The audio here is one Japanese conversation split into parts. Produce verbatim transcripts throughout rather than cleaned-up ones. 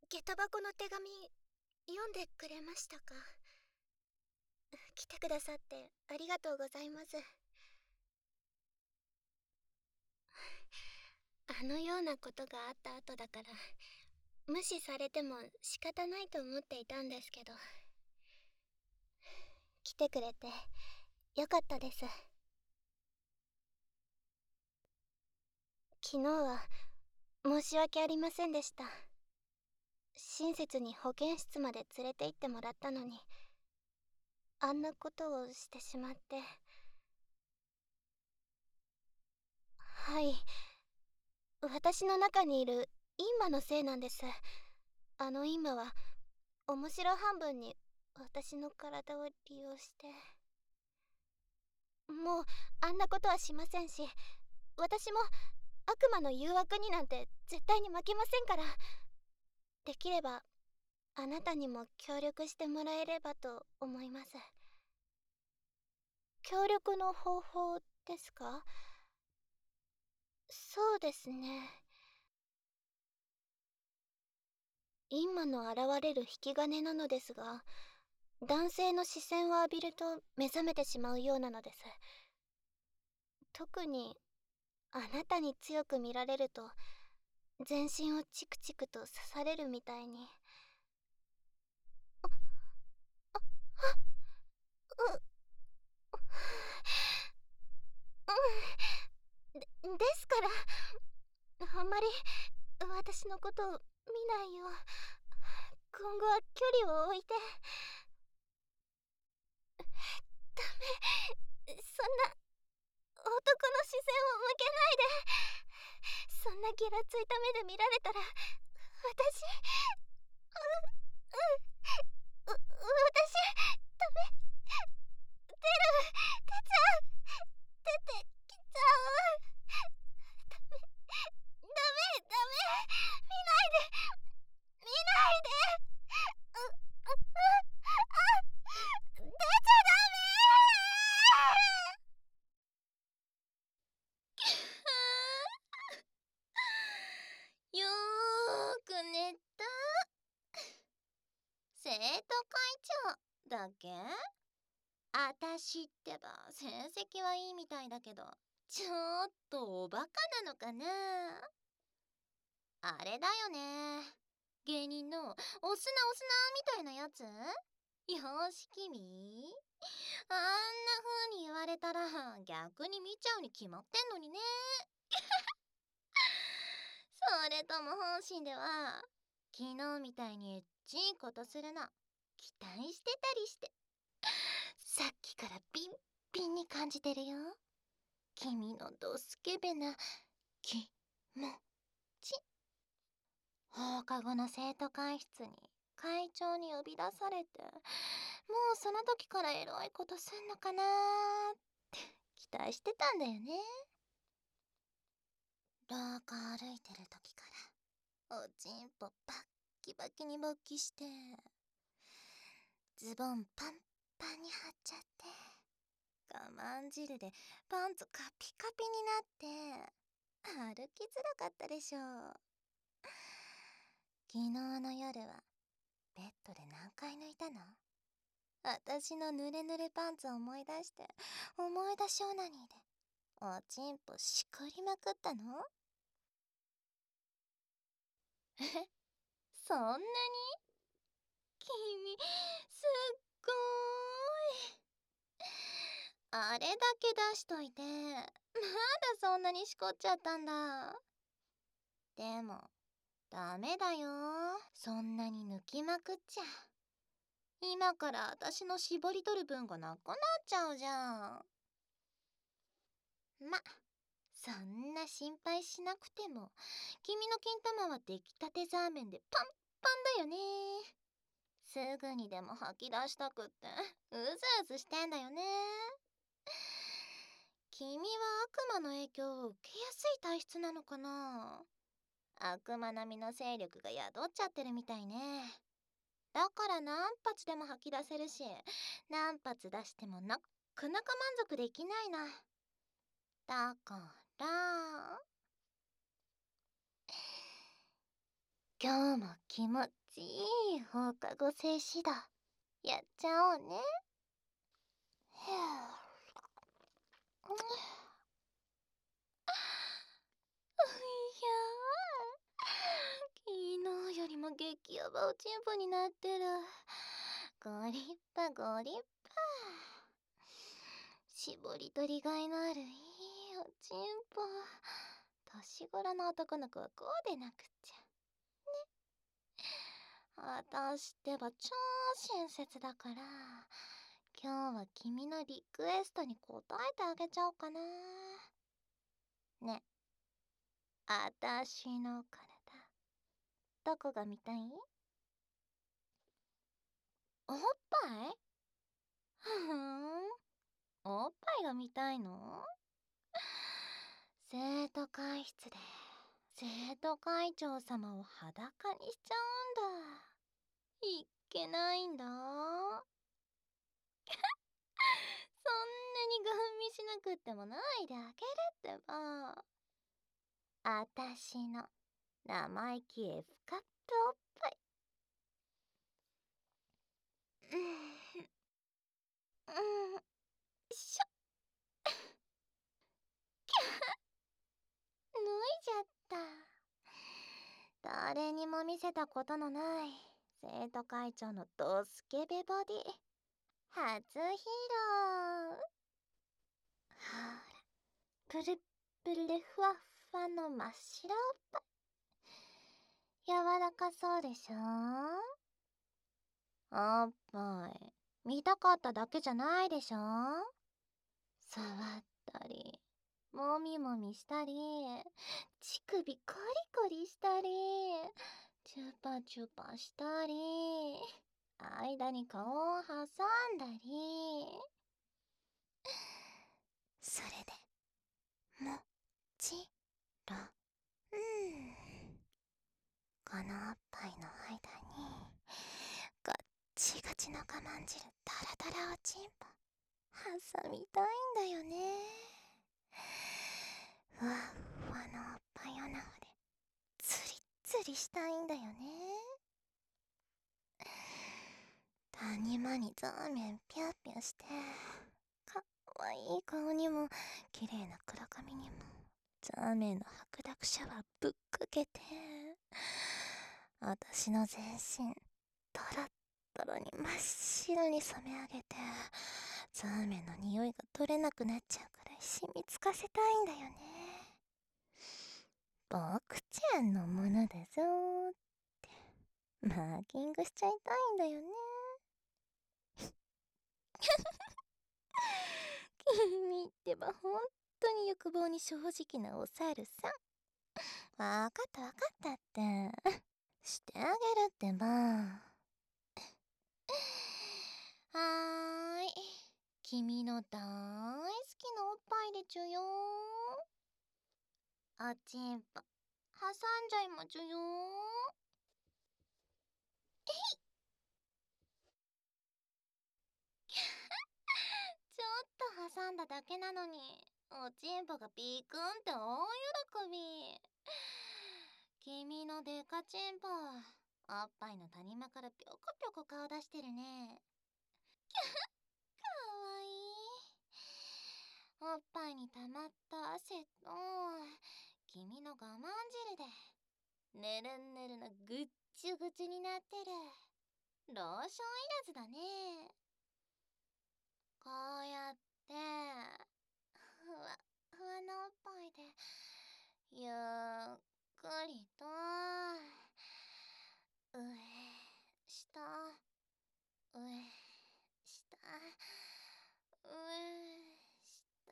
下駄箱の手紙読んでくれましたか？来てくださってありがとうございます。あのようなことがあった後だから無視されても仕方ないと思っていたんですけど、来てくれてよかったです。昨日は申し訳ありませんでした。親切に保健室まで連れて行ってもらったのにあんなことをしてしまって。はい、私の中にいる陰魔のせいなんです。あの陰魔は面白半分に私の体を利用して。もうあんなことはしませんし、私も悪魔の誘惑になんて絶対に負けませんから。できればあなたにも協力してもらえればと思います。協力の方法ですか？そうですね。陰魔の現れる引き金なのですが、男性の視線を浴びると目覚めてしまうようなのです。特にあなたに強く見られると全身をチクチクと刺されるみたいに。う、うん。で、ですから、あんまり私のことを見ないよう、今後は距離を置いて。ダメ、そんな男の視線を向けないで。そんなギラついた目で見られたら私、う、う、う、私、ダメ、出る、出ちゃう、出てきちゃう。ダメ、ダメ、ダメ、見ないで、見ないで。う、う、う、あ、出ちゃダメ。よーく寝た。生徒会長だっけ？あたしってば成績はいいみたいだけど、ちょっとおバカなのかな。あれだよね、芸人のおすなおすなみたいなやつ。よし君、あんな風に言われたら逆に見ちゃうに決まってんのにね。それとも本心では昨日みたいにエッチいことするの期待してたりして。さっきからピンピンに感じてるよ、君のドスケベな気持ち。放課後の生徒会室に会長に呼び出されて、もうその時からエロいことすんのかなーって期待してたんだよね。廊下歩いてる時からおちんぽバッキバキに勃起して、ズボンパンパンに張っちゃって、我慢汁でパンツカピカピになって歩きづらかったでしょう。昨日の夜はベッドで何回抜いたの？私の濡れ濡れパンツを思い出して思い出しオナニーでおちんぽしこりまくったの？え、そんなに？君すっごーい。あれだけ出しといてまだそんなにしこっちゃったんだ。でもダメだよ、そんなに抜きまくっちゃ。今から私の絞り取る分がなくなっちゃうじゃん。ま、そんな心配しなくても君の金玉は出来たてザーメンでパンパンだよね。すぐにでも吐き出したくってうずうずしてんだよね。君は悪魔の影響を受けやすい体質なのかな。悪魔並みの勢力が宿っちゃってるみたいね。だから何発でも吐き出せるし、何発出してもなかなか満足できないな。だから今日も気持ちいい放課後静止だ。やっちゃおうね。ふぅ。いやー、昨日よりも激ヤバおちんぽになってる。ご立派ご立派。絞り取りがいのあるいいおちんぽ。年頃の男の子はこうでなくっちゃ。私ってば超親切だから、今日は君のリクエストに応えてあげちゃおうかな。ね、あたしの体、どこが見たい？おっぱい？ふふん、おっぱいが見たいの？生徒会室で生徒会長様を裸にしちゃうんだ。いっけないんだ。そんなにガン見しなくってもないであげるってば。あたしの生意気 F カップおっぱい。うん、うん、しょ。脱いじゃった。誰にも見せたことのない生徒会長のドスケベボディ初披露。ほら、プルップルでふわっふわの真っ白おっぱい。柔らかそうでしょ？おっぱい見たかっただけじゃないでしょ？触ったりもみもみしたり、乳首コリコリしたり、チュパチュパしたり、間に顔を挟んだり。それでもちろん、このおっぱいの間にガッチガチの我慢汁タラタラおちんぽ挟みたいんだよね。ふわっふわのおっぱい穴でツリッツリしたいんだよね。谷間にザーメンピャーピャーして、かわいい顔にも綺麗な黒髪にもザーメンの白濁シャワーぶっかけて、私の全身トロットロに真っ白に染め上げて、ザーメンの匂いが取れなくなっちゃうくらい染みつかせたいんだよね。僕ちゃんのものだぞーってマーキングしちゃいたいんだよね。君ってばほんとに欲望に正直なお猿さん。わかったわかったってしてあげるってば。はーい、君の大好きなおっぱいでちゅよー。おちんぽ挟んじゃいまちゅよー。えいちょっと挟んだだけなのに、おちんぽがビクンって大喜び。君のデカチンポ、おっぱいの谷間からぴょこぴょこ顔出してるね。かわいい。おっぱいに溜まった汗と君の我慢汁でぬるんぬるのぐっちゅぐちゅになってる。ローションいらずだね。こうやってふわふわのおっぱいでゆっくりと上下上下上下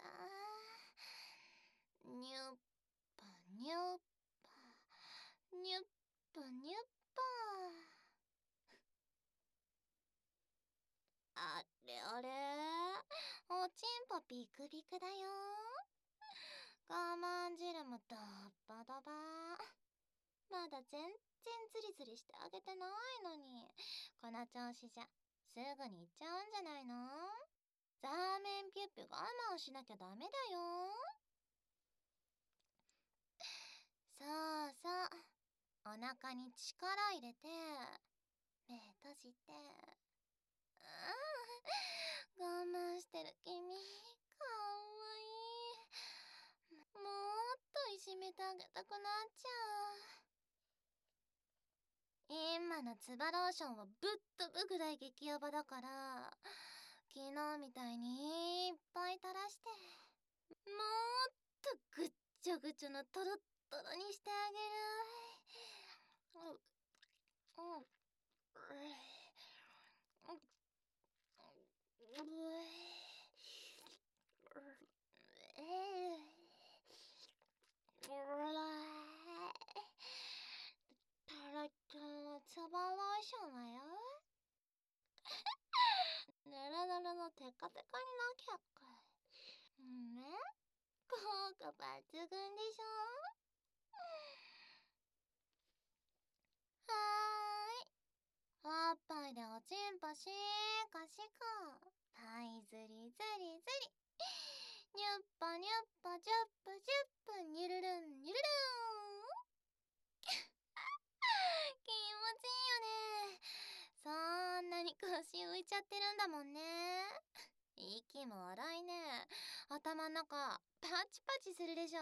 にゅっぱにゅっぱにゅっぱにゅっぱ。あれあれ、おちんぽビクビクだよ。我慢汁もドッバドバ。まだ全然ズリズリしてあげてないのに、この調子じゃすぐに行っちゃうんじゃないの？ザーメンピュッピュ我慢しなきゃダメだよ。そうそう、 お腹に力入れて、目閉じて、うん、我慢してる君、かわいい。もっといじめてあげたくなっちゃう。今のツバローションをぶっ飛ぶぐらい激ヤバだから、昨日みたいにいっぱい垂らして、もっとぐっちょぐちょのトロットロにしてあげる。うううトロトロのツバローションはよ、ぬるぬるのテカテカになきゃかい。ね、効果抜群でしょ。はーい、おっぱいでおちんぽしーかしか、パイズリズリズリ、ニュッパニュッパジュップジュップ、ニュルルンニュルルン。気持ちいいよね。そんなに腰浮いちゃってるんだもんね。息も荒いね。頭ん中パチパチするでしょ。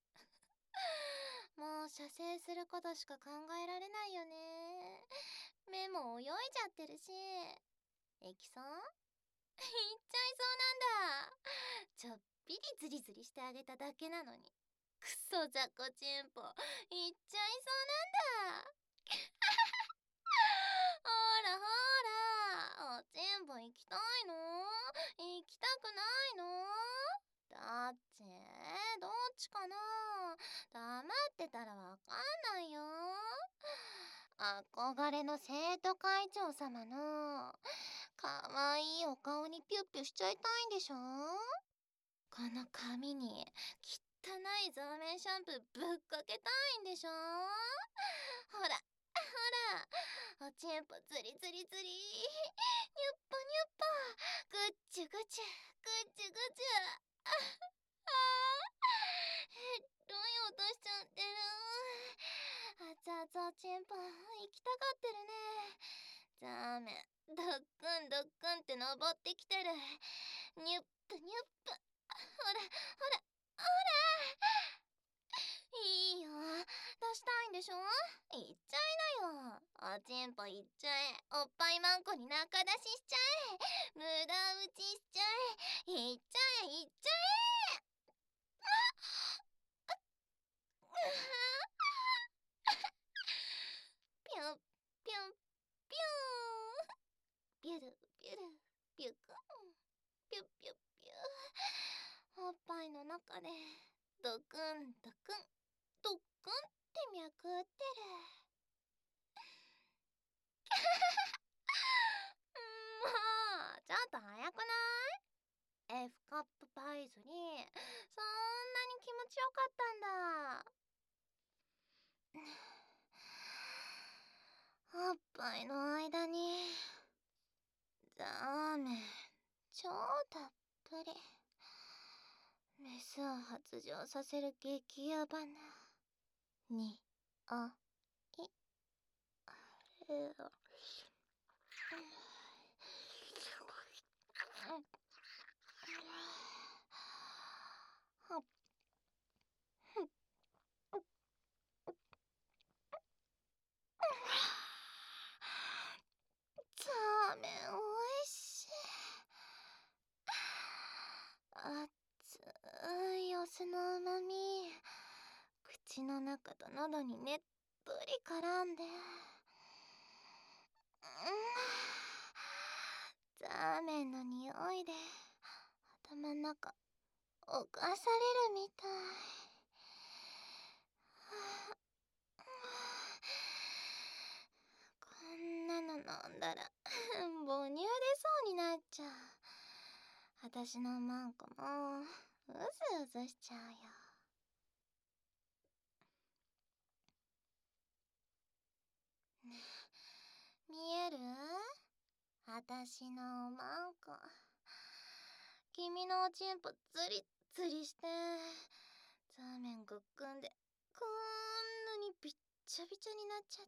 もう射精することしか考えられないよね。目も泳いじゃってるし。エキソンいっちゃいそうなんだ。ちょっぴりズリズリしてあげただけなのに、クソ雑魚チンポいっちゃいそうなんだ。ほらほら、おちんぽ行きたいの？行きたくないの？だって、どっちかな？黙ってたらわかんないよ。憧れの生徒会長様のかわいいお顔にピュッピュしちゃいたいんでしょ？この髪に汚い増麺シャンプーぶっかけたいんでしょ？ほらほら、おちんぽズリズリズリ、ニュッポニュッポ、ぐっちゅぐちゅぐっちゅぐちゅ、ああー、どい音しちゃってる。熱々おちんぽ行きたがってるね。ザーメンドックンドックンって登ってきてる。ニュップニュップ、ほらほらほら、いいよ、出したいんでしょ？いっちゃいなよ。おちんぽいっちゃえ。おっぱいまんこに仲出ししちゃえ。無駄打ちしちゃえ。いっちゃえいっちゃえ。ぴょんぴょんぴょん、ビュルビュルビュクン、ピュピュピュ。おっぱいの中でドクンドクンドックンって脈打ってる。もうちょっと早くない？ F カップパイズにそんなに気持ちよかったんだ。おっぱいの間にザーメン超たっぷり、メスを発情させる激ヤバなにおい。ザーメンおいしい。熱いお酢のうまみ、口の中と喉にねっとり絡んで、ザーメンの匂いで頭の中犯されるみたい。こんなの飲んだら母乳出そうになっちゃう。私のマンコもうずうずしちゃうよ。見える？私のマンコ。君のおちんぽズリズリして、ザーメンぐっくんでこんなにぴっちょびちょになっちゃった。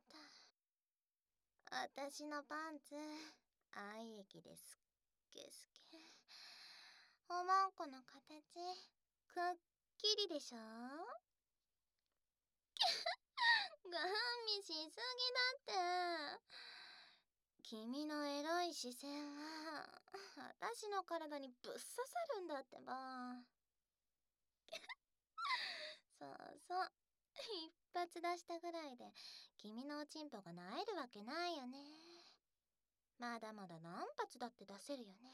私のパンツ愛液ですっげすけ。おまんこの形くっきりでしょ。ガン見しすぎだって。君のエロい視線は私の体にぶっ刺さるんだってば。そうそう、一発出したぐらいで君のおちんぽがなえるわけないよね。まだまだ何発だって出せるよね。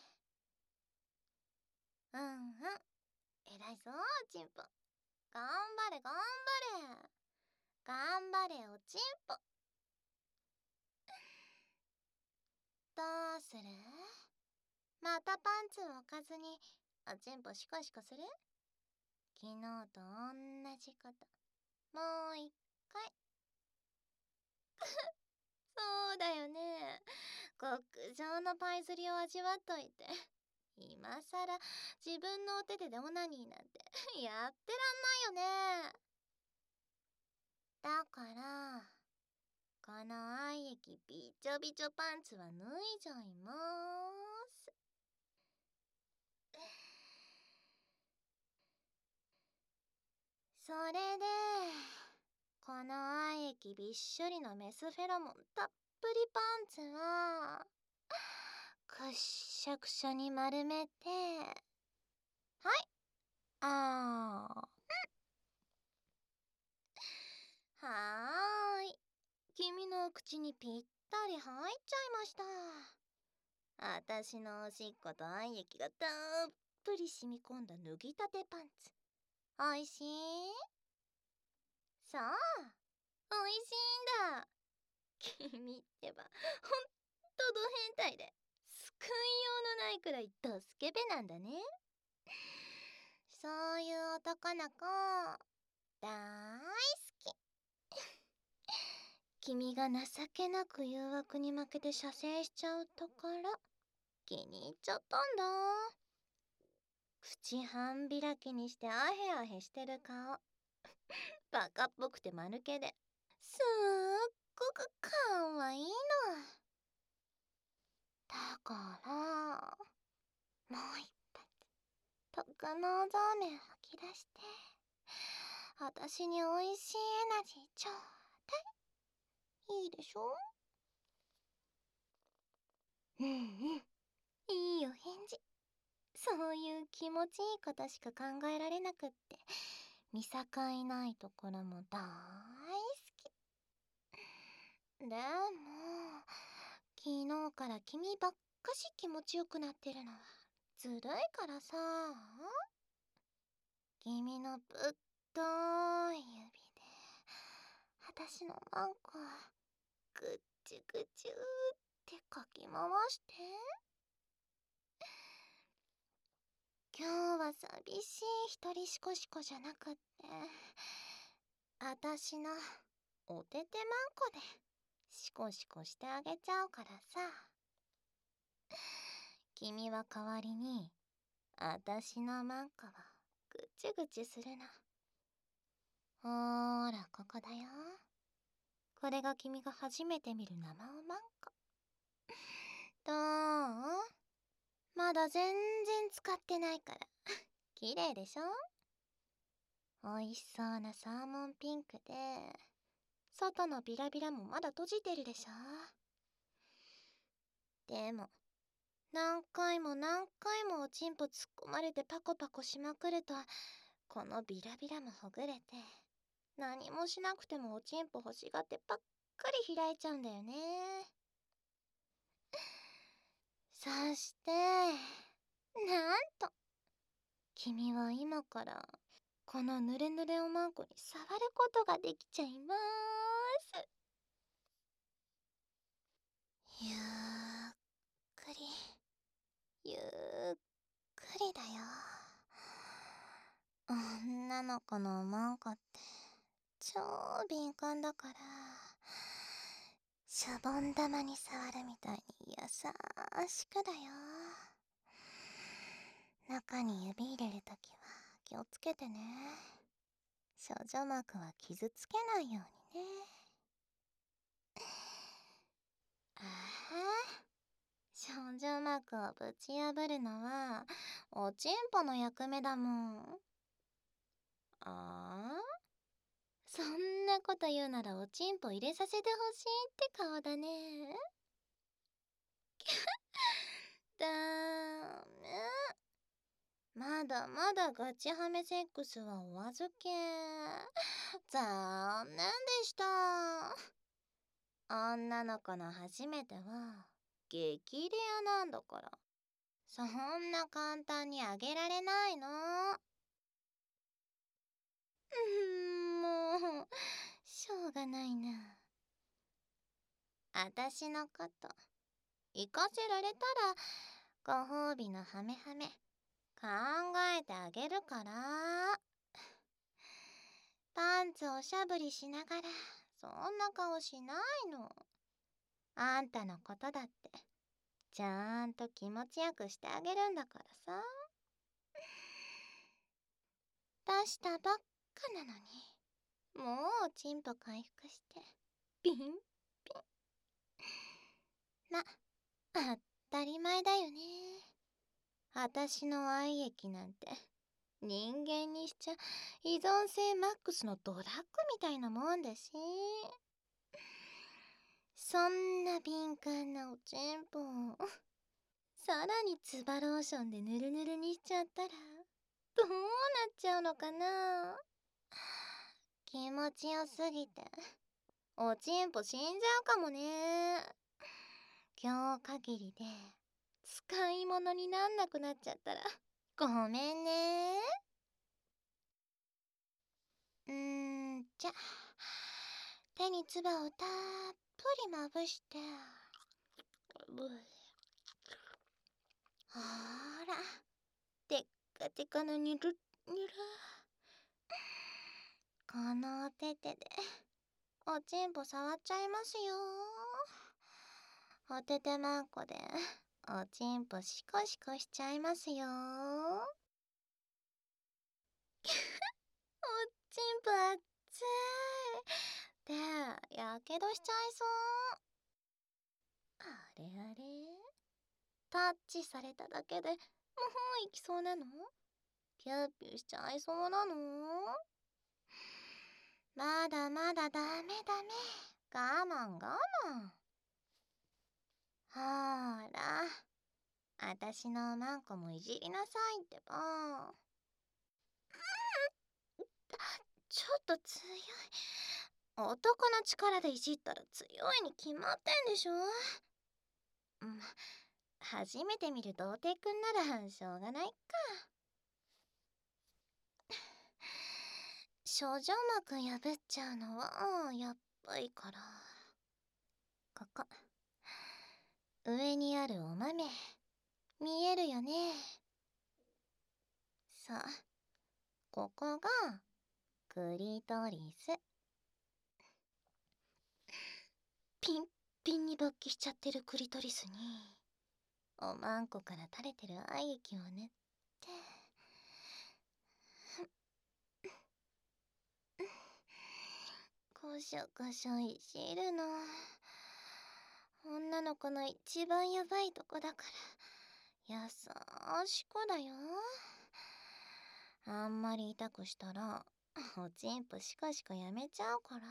うんうん、偉いぞおちんぽ。頑張れ頑張れ頑張れおちんぽ。どうする？またパンツを置かずにおちんぽシコシコする？昨日と同じこと。もう一回。そうだよね。極上のパイ釣りを味わっといて、今さら自分のお手でオナニーなんてやってらんないよね。だからこの愛液びちょびちょパンツは脱いじゃいます。それでこの愛液びっしょりのメスフェロモンたっぷりパンツはくっしゃくしゃに丸めて、はい、あーはーい、君のお口にぴったり入っちゃいました。私のおしっこと愛液がたっぷり染み込んだ脱ぎたてパンツ、おいしい？そう、おいしいんだ。君ってばほんとド変態で救いようのないくらいドスケベなんだね。そういう男の子だーい好き。君が情けなく誘惑に負けて射精しちゃうところ気に入っちゃったんだ。口半開きにしてアヘアヘしてる顔バカっぽくて間抜けですっごくかわいいの。だからもう一発特納ザーメン吐き出して私においしいエナジーちょうだい。いいでしょ？うんうん、いいお返事。そういう気持ちいいことしか考えられなくって見境ないところも大好き。でも昨日から君ばっかし気持ちよくなってるのはずるいからさ。君のぶっとい指で私のマンコぐっちゅぐちゅってかき回して。今日は寂しい一人シコシコじゃなくって私のおててマンコでシコシコしてあげちゃうからさ。君は代わりに私のマンコをぐちゅぐちゅするの。ほーらここだよ。これが君が初めて見る生おまんこ。どう？まだ全然使ってないから綺麗でしょ？おいしそうなサーモンピンクで外のビラビラもまだ閉じてるでしょ？でも何回も何回もおちんぽ突っ込まれてパコパコしまくるとこのビラビラもほぐれて何もしなくてもおちんぽ欲しがってばっかり開いちゃうんだよね。そしてなんと君は今からこのぬれぬれおまんこに触ることができちゃいます。ゆっくりゆっくりだよ。女の子のおまんこって超敏感だからシャボン玉に触るみたいに優しくだよ。中に指入れるときは気をつけてね。少女膜は傷つけないようにね。 少女膜をぶち破るのはおちんぽの役目だもん。ああ、そんなこと言うならおちんぽ入れさせてほしいって顔だね。だめ。まだまだガチハメセックスはお預け。残念でした。女の子の初めては激レアなんだから、そんな簡単にあげられないの。うんもうしょうがないな。あたしのこと行かせられたらご褒美のハメハメ考えてあげるから。パンツおしゃぶりしながらそんな顔しないの。あんたのことだってちゃんと気持ちよくしてあげるんだからさ。出したばっかなのにもうチンポ回復してピンピン。ま、当たり前だよね。あたしの愛液なんて人間にしちゃ依存性マックスのドラッグみたいなもんだし、そんな敏感なおちんぽをさらにツバローションでヌルヌルにしちゃったらどうなっちゃうのかな。気持ちよすぎておちんぽ死んじゃうかもね。今日限りで使い物になんなくなっちゃったらごめんね。うーんじゃ手につばをたっぷりまぶして、ほらてっかてかのにるにる。このお手手でおちんぽ触っちゃいますよ。お手手まんこでおちんぽシコシコしちゃいますよ。おちんぽあっつい。で、やけどしちゃいそう。あれあれタッチされただけでもう行きそうなの？ピューピューしちゃいそうなの？まだまだダメダメ。我慢我慢。ほーら、あたしのマンコもいじりなさいってば。ちょっと強い。男の力でいじったら強いに決まってんでしょ。ま、初めて見る童貞くんならしょうがないか。処女膜破っちゃうのはやっばいから。ここ上にあるお豆見えるよね。そう、ここがクリトリス。ピンピンに勃起しちゃってるクリトリスにおまんこから垂れてる愛液を塗ってこしょこしょいじるの。女の子の一番やばいとこだから優しくだよ。あんまり痛くしたらおちんぽシコシコやめちゃうから。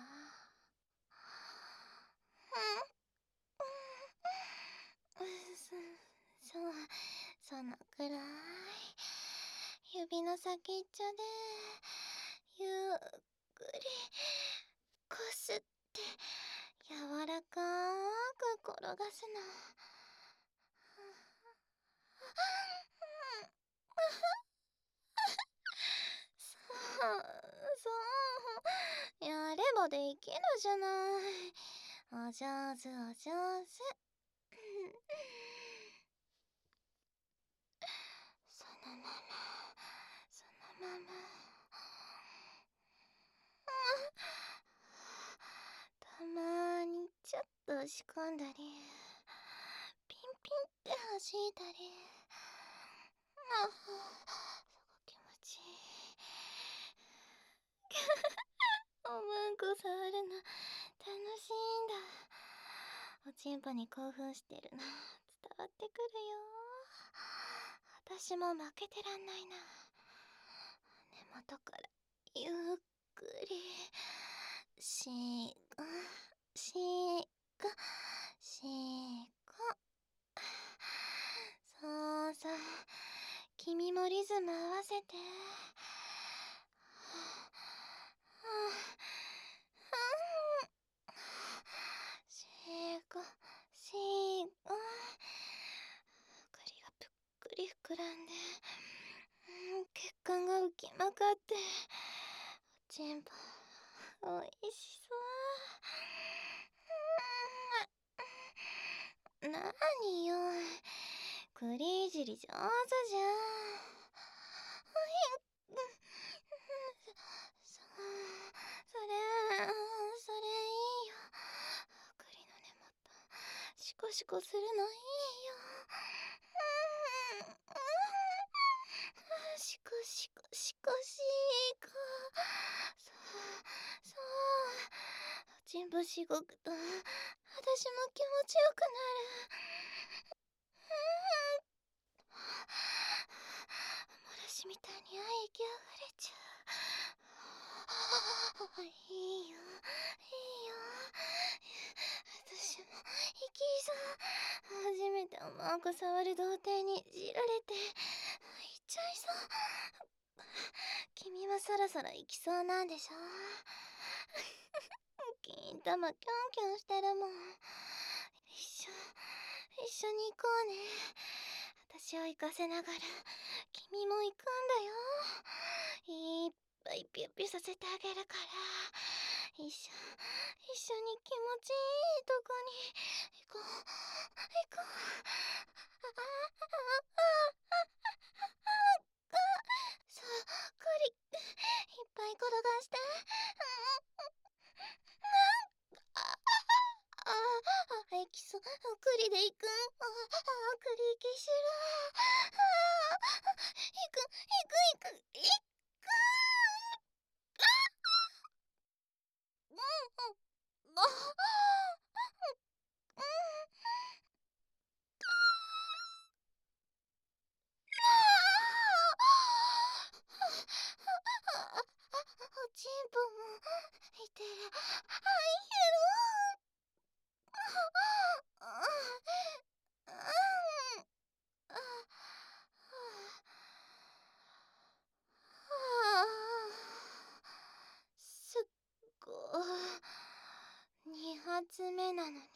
そそうそのくらい指の先っちょでゆっくりこすって柔らかく転がすの。そうそうやればできるじゃない。お上手お上手。そのままそのままたまーにちょっと押し込んだりピンピンって弾いたり。あすごく気持ちいい。おまんこ触るの楽しいんだ。おちんぽに興奮してるのわってくるよ。私も負けてらんないな。根元からゆっくりしーくしーくしーく。そうそう、君もリズム合わせて。しーくしーく。栗がぷっくり膨らんで、うん、血管が浮きまかって、おちんぽおいしそう。なによ、栗いじり上手じゃん。そ、それ、それいいよ。栗の根元、シコシコするのいいよ。シコシコシコシコ。そう、そう。おちんぽしごくと、私も気持ちよくなる。おもらしみたいに愛液あふれちゃう。いいよ、いいよ。私も生きそう。初めておまんこ触る童貞にじられて、いっちゃいそう。君はそろそろ行きそうなんでしょ。金玉キョンキョンしてるもん。一緒、一緒に行こうね。私を行かせながら、君も行くんだよ。いっぱいピュッピュさせてあげるから。一緒、一緒に気持ちいいとこに行こう、行こう。ああ、ああ、ああ、さあ、栗、いっぱい転がして。ああ、あ、エキソ、栗で行くん。ああ、栗行きしろ。ああ、行く、行く、行く、行く。うん、うん、あうん、おちんぽもいてる。あいける。すっごいに発目なのにいっ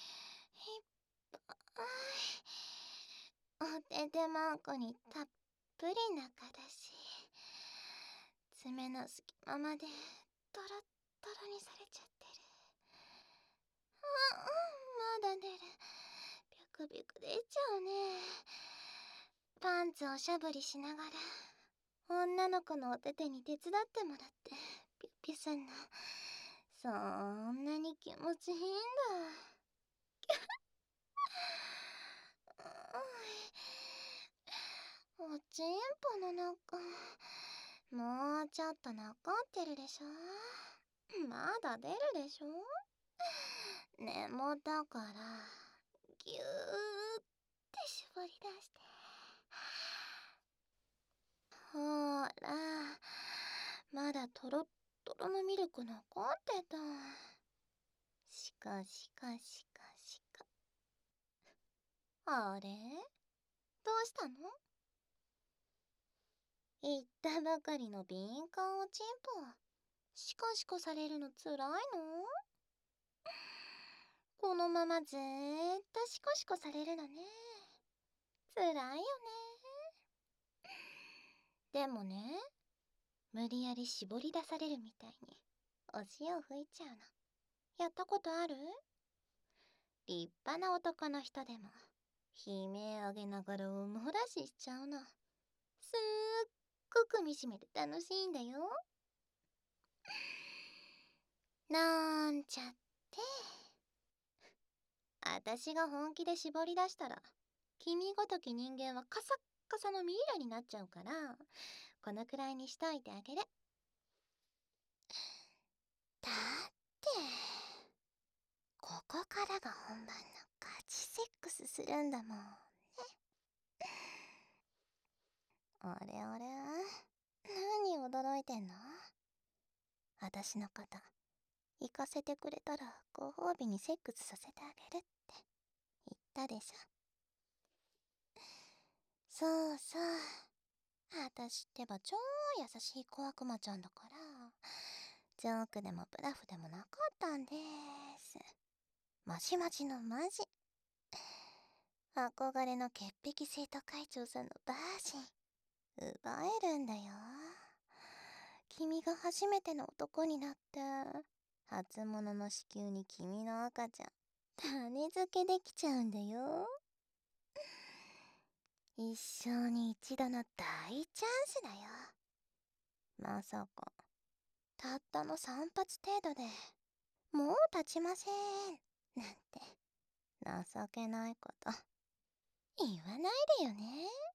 ぱいおててまんこにたっぷり中だし、爪の隙間までトロットロにされちゃってる。あ、まだ出る。ビクビク出ちゃうね。パンツおしゃぶりしながら女の子のお手手に手伝ってもらってピュッピュすんの。そんなに気持ちいいんだ。おちんぽの中、もうちょっと残ってるでしょ。まだ出るでしょ。根元からぎゅーって絞り出して。ほーら、まだトロットロのミルク残ってた。しかしかしかしか。あれ、どうしたの？言ったばかりの敏感おちんぽ。シコシコされるのつらいの？このままずーっとシコシコされるのね。つらいよね。でもね、無理やり絞り出されるみたいにお塩吹いちゃうの。やったことある？立派な男の人でも悲鳴上げながらおもらししちゃうの。すっごくみしめて楽しいんだよ。なんちゃって。あたしが本気で絞り出したら君ごとき人間はカサッカサのミイラになっちゃうから、このくらいにしといてあげる。だってここからが本番のガチセックスすするんだもんね。あれあれ、何驚いてんの？私のこと行かせてくれたらご褒美にセックスさせてあげるって言ったでしょ。そうそう、私ってば超優しい小悪魔ちゃんだから、ジョークでもブラフでもなかったんです。マジマジのマジ。憧れの潔癖生徒会長さんのバージン奪えるんだよ。君が初めての男になって初物の子宮に君の赤ちゃん種付けできちゃうんだよ。一生に一度の大チャンスだよ。まさかたったのさん発程度でもう立ちませんなんて情けないこと言わないでよね。